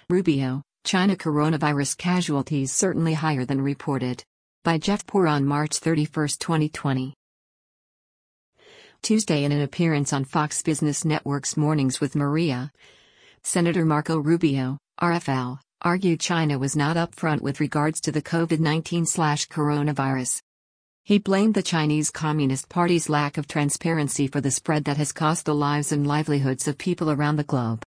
Rubio, China coronavirus casualties certainly higher than reported. By Jeff Poor on March 31, 2020. Tuesday, in an appearance on Fox Business Network's Mornings with Maria, Senator Marco Rubio, RFL, argued China was not upfront with regards to the COVID-19/coronavirus. He blamed the Chinese Communist Party's lack of transparency for the spread that has cost the lives and livelihoods of people around the globe.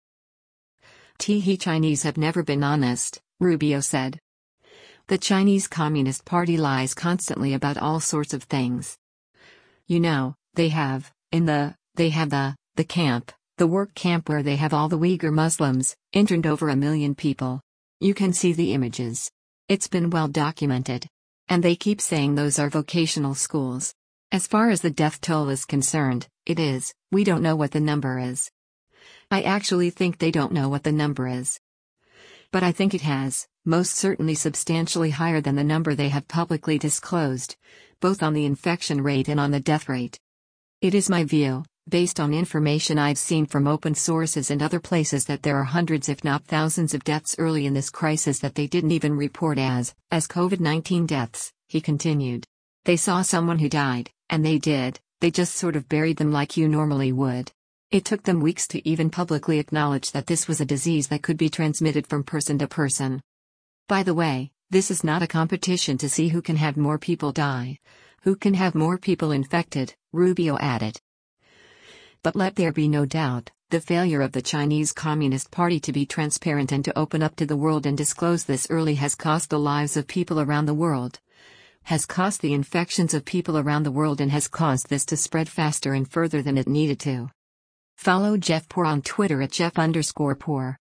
Chinese have never been honest, Rubio said. The Chinese Communist Party lies constantly about all sorts of things. You know, they have the camp, the work camp where they have all the Uyghur Muslims, interned over 1 million people. You can see the images. It's been well documented. And they keep saying those are vocational schools. As far as the death toll is concerned, it is. We don't know what the number is. I actually think they don't know what the number is. But I think it has, most certainly substantially higher than the number they have publicly disclosed, both on the infection rate and on the death rate. It is my view, based on information I've seen from open sources and other places, that there are hundreds if not thousands of deaths early in this crisis that they didn't even report as COVID-19 deaths, he continued. They saw someone who died, and they just sort of buried them like you normally would. It took them weeks to even publicly acknowledge that this was a disease that could be transmitted from person to person. By the way, this is not a competition to see who can have more people die, who can have more people infected, Rubio added. But let there be no doubt, the failure of the Chinese Communist Party to be transparent and to open up to the world and disclose this early has cost the lives of people around the world, has cost the infections of people around the world, and has caused this to spread faster and further than it needed to. Follow Jeff Poor on Twitter at Jeff_Poor.